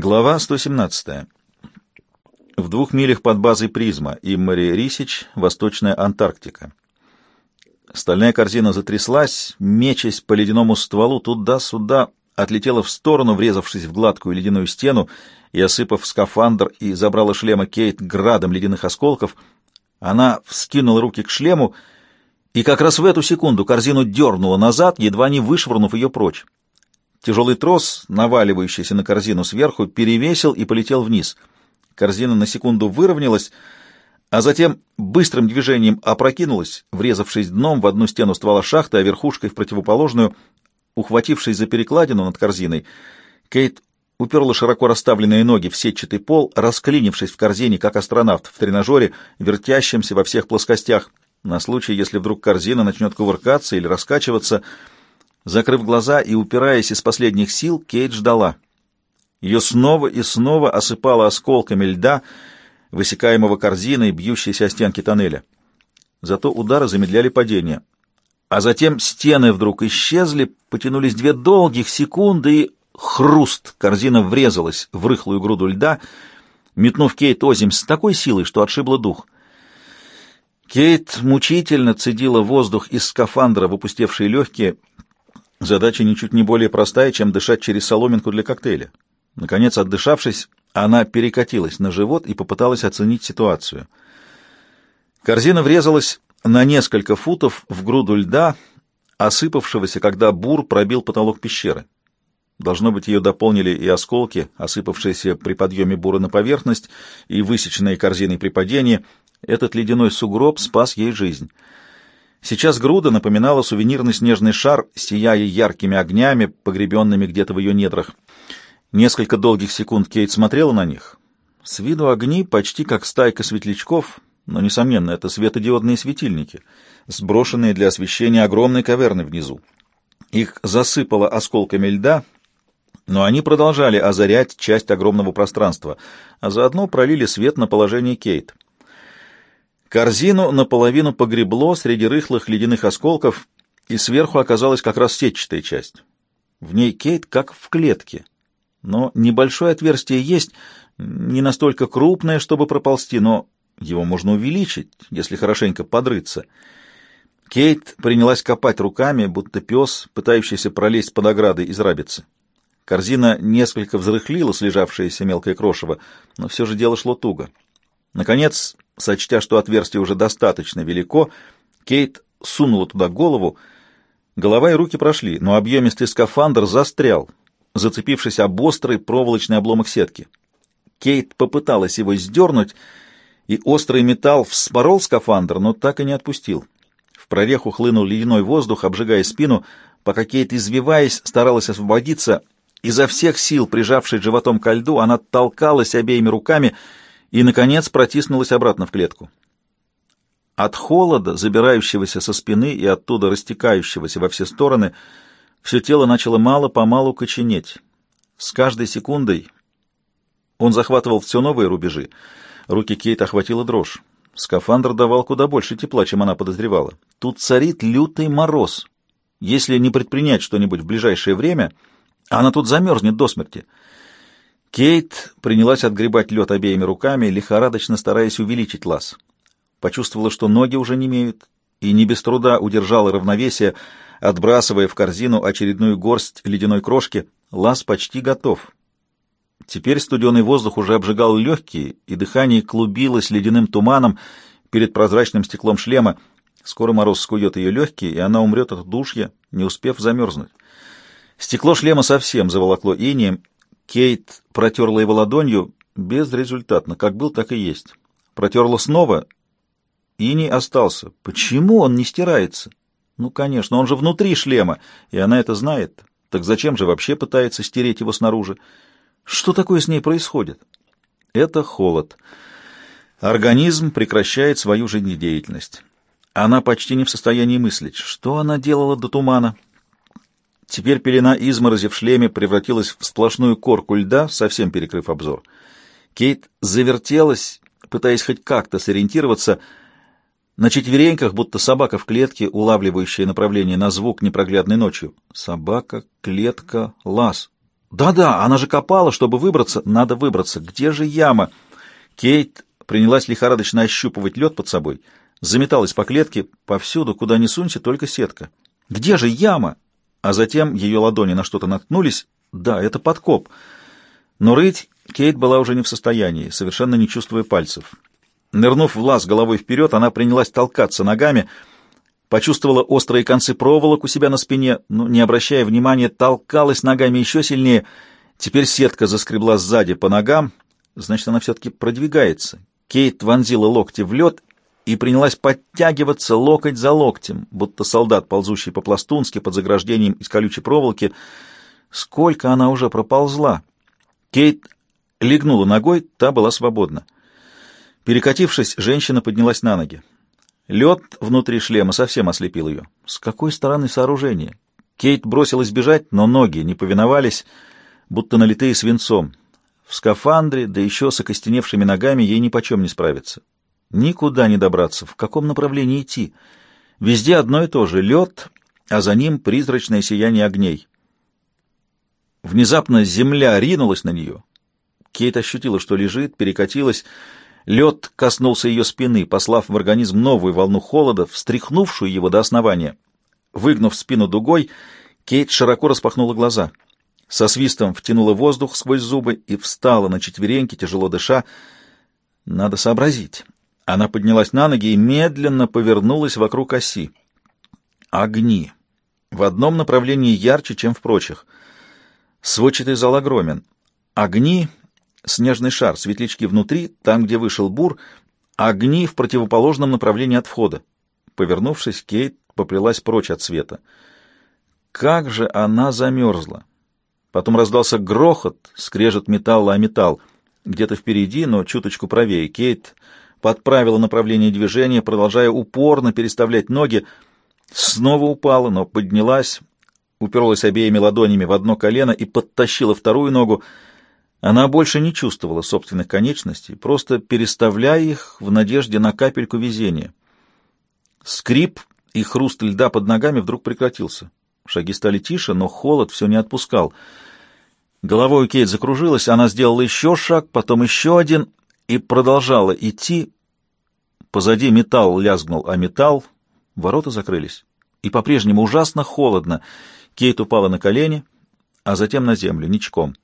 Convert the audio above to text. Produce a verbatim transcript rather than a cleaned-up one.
Глава сто семнадцатая. В двух милях под базой «Призма» и Иммари Рисич, Восточная Антарктика. Стальная корзина затряслась, мечась по ледяному стволу туда-сюда, отлетела в сторону, врезавшись в гладкую ледяную стену и осыпав скафандр, и забрала шлема Кейт градом ледяных осколков. Она вскинула руки к шлему, и как раз в эту секунду корзину дернула назад, едва не вышвырнув ее прочь. Тяжелый трос, наваливающийся на корзину сверху, перевесил и полетел вниз. Корзина на секунду выровнялась, а затем быстрым движением опрокинулась, врезавшись дном в одну стену ствола шахты, а верхушкой в противоположную. Ухватившись за перекладину над корзиной, Кейт уперла широко расставленные ноги в сетчатый пол, расклинившись в корзине, как астронавт в тренажере, вертящемся во всех плоскостях, на случай, если вдруг корзина начнет кувыркаться или раскачиваться. Закрыв глаза и упираясь из последних сил, Кейт ждала. Ее снова и снова осыпало осколками льда, высекаемого корзиной, бьющейся о стенки тоннеля. Зато удары замедляли падение. А затем стены вдруг исчезли, потянулись две долгих секунды, и хруст! Корзина врезалась в рыхлую груду льда, метнув Кейт озимь с такой силой, что отшибла дух. Кейт мучительно цедила воздух из скафандра в опустевшие легкие. Задача ничуть не более простая, чем дышать через соломинку для коктейля. Наконец, отдышавшись, она перекатилась на живот и попыталась оценить ситуацию. Корзина врезалась на несколько футов в груду льда, осыпавшегося, когда бур пробил потолок пещеры. Должно быть, ее дополнили и осколки, осыпавшиеся при подъеме бура на поверхность, и высеченные корзиной при падении. Этот ледяной сугроб спас ей жизнь. Сейчас груда напоминала сувенирный снежный шар, сияя яркими огнями, погребенными где-то в ее недрах. Несколько долгих секунд Кейт смотрела на них. С виду огни почти как стайка светлячков, но, несомненно, это светодиодные светильники, сброшенные для освещения огромной каверны внизу. Их засыпало осколками льда, но они продолжали озарять часть огромного пространства, а заодно пролили свет на положение Кейт. Корзину наполовину погребло среди рыхлых ледяных осколков, и сверху оказалась как раз сетчатая часть. В ней Кейт как в клетке. Но небольшое отверстие есть, не настолько крупное, чтобы проползти, но его можно увеличить, если хорошенько подрыться. Кейт принялась копать руками, будто пес, пытающийся пролезть под оградой из рабицы. Корзина несколько взрыхлила слежавшееся мелкое крошево, но все же дело шло туго. Наконец, сочтя, что отверстие уже достаточно велико, Кейт сунула туда голову. Голова и руки прошли, но объемистый скафандр застрял, зацепившись об острый проволочный обломок сетки. Кейт попыталась его сдернуть, и острый металл вспорол скафандр, но так и не отпустил. В прореху хлынул ледяной воздух, обжигая спину, пока Кейт, извиваясь, старалась освободиться. Изо всех сил, прижавшись животом ко льду, она толкалась обеими руками и, наконец, протиснулась обратно в клетку. От холода, забирающегося со спины и оттуда растекающегося во все стороны, все тело начало мало-помалу коченеть. С каждой секундой он захватывал все новые рубежи. Руки Кейт охватила дрожь. Скафандр давал куда больше тепла, чем она подозревала. Тут царит лютый мороз. Если не предпринять что-нибудь в ближайшее время, она тут замерзнет до смерти. Кейт принялась отгребать лед обеими руками, лихорадочно стараясь увеличить лаз. Почувствовала, что ноги уже немеют, и не без труда удержала равновесие, отбрасывая в корзину очередную горсть ледяной крошки. Лаз почти готов. Теперь студеный воздух уже обжигал легкие, и дыхание клубилось ледяным туманом перед прозрачным стеклом шлема. Скоро мороз скует ее легкие, и она умрет от удушья, не успев замерзнуть. Стекло шлема совсем заволокло инеем. Кейт протерла его ладонью, безрезультатно, как был, так и есть. Протерла снова, иней остался. Почему он не стирается? Ну, конечно, он же внутри шлема, и она это знает. Так зачем же вообще пытается стереть его снаружи? Что такое с ней происходит? Это холод. Организм прекращает свою жизнедеятельность. Она почти не в состоянии мыслить. Что она делала до тумана? Теперь пелена изморози в шлеме превратилась в сплошную корку льда, совсем перекрыв обзор. Кейт завертелась, пытаясь хоть как-то сориентироваться. На четвереньках, будто собака в клетке, улавливающая направление на звук непроглядной ночью. Собака, клетка, лаз. Да-да, она же копала, чтобы выбраться. Надо выбраться. Где же яма? Кейт принялась лихорадочно ощупывать лед под собой. Заметалась по клетке. Повсюду, куда ни сунься, только сетка. Где же яма? А затем ее ладони на что-то наткнулись. Да, это подкоп. Но рыть Кейт была уже не в состоянии, совершенно не чувствуя пальцев. Нырнув в лаз головой вперед, она принялась толкаться ногами, почувствовала острые концы проволок у себя на спине, но, не обращая внимания, толкалась ногами еще сильнее. Теперь сетка заскребла сзади по ногам, значит, она все-таки продвигается. Кейт вонзила локти в лед и принялась подтягиваться локоть за локтем, будто солдат, ползущий по-пластунски под заграждением из колючей проволоки. Сколько она уже проползла! Кейт легнула ногой, та была свободна. Перекатившись, женщина поднялась на ноги. Лед внутри шлема совсем ослепил ее. С какой стороны сооружение? Кейт бросилась бежать, но ноги не повиновались, будто налитые свинцом. В скафандре, да еще с окостеневшими ногами, ей нипочем не справиться. Никуда не добраться, в каком направлении идти. Везде одно и то же — лед, а за ним призрачное сияние огней. Внезапно земля ринулась на нее. Кейт ощутила, что лежит, перекатилась. Лед коснулся ее спины, послав в организм новую волну холода, встряхнувшую его до основания. Выгнув спину дугой, Кейт широко распахнула глаза. Со свистом втянула воздух сквозь зубы и встала на четвереньки, тяжело дыша. Надо сообразить. Она поднялась на ноги и медленно повернулась вокруг оси. Огни. В одном направлении ярче, чем в прочих. Сводчатый зал огромен. Огни... Снежный шар, светлячки внутри, там, где вышел бур, огни в противоположном направлении от входа. Повернувшись, Кейт поплелась прочь от света. Как же она замерзла! Потом раздался грохот, скрежет металла о металл. Где-то впереди, но чуточку правее, Кейт подправила направление движения, продолжая упорно переставлять ноги. Снова упала, но поднялась, уперлась обеими ладонями в одно колено и подтащила вторую ногу. Она больше не чувствовала собственных конечностей, просто переставляя их в надежде на капельку везения. Скрип и хруст льда под ногами вдруг прекратился. Шаги стали тише, но холод все не отпускал. Головой у Кейт закружилась, она сделала еще шаг, потом еще один и продолжала идти. Позади металл лязгнул, а металл... Ворота закрылись. И по-прежнему ужасно холодно. Кейт упала на колени, а затем на землю, ничком.